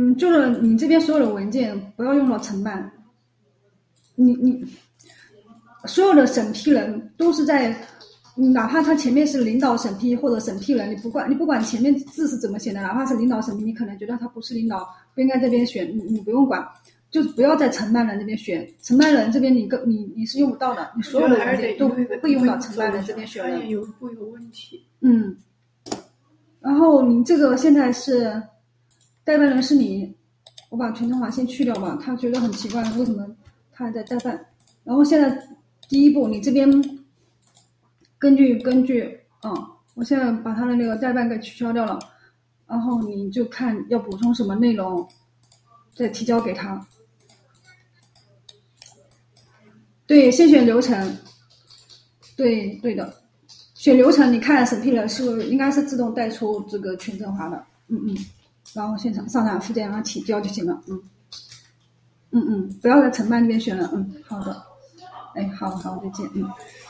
就是你这边所有的文件不要用到承办，你所有的审批人都是在，哪怕他前面是领导审批或者审批人，你不管前面字是怎么写的，哪怕是领导审批，你可能觉得他不是领导，不应该这边选，你不用管，就不要在承办人那边选，承办人这边你是用不到的，你所有的文件都不会用到承办人这边选的。 有问题。 然后你这个现在是代办人是你，我把全程华先去掉吧，他觉得很奇怪，为什么他还在代办？然后现在第一步，你这边根据，我现在把他的那个代办给取消掉了，然后你就看要补充什么内容，再提交给他。对，先选流程，对的，选流程，你看审批人是应该是自动带出这个全程华的，然后现场上场附件让他提交就行了，不要在承办那边选了，好的，好，再见，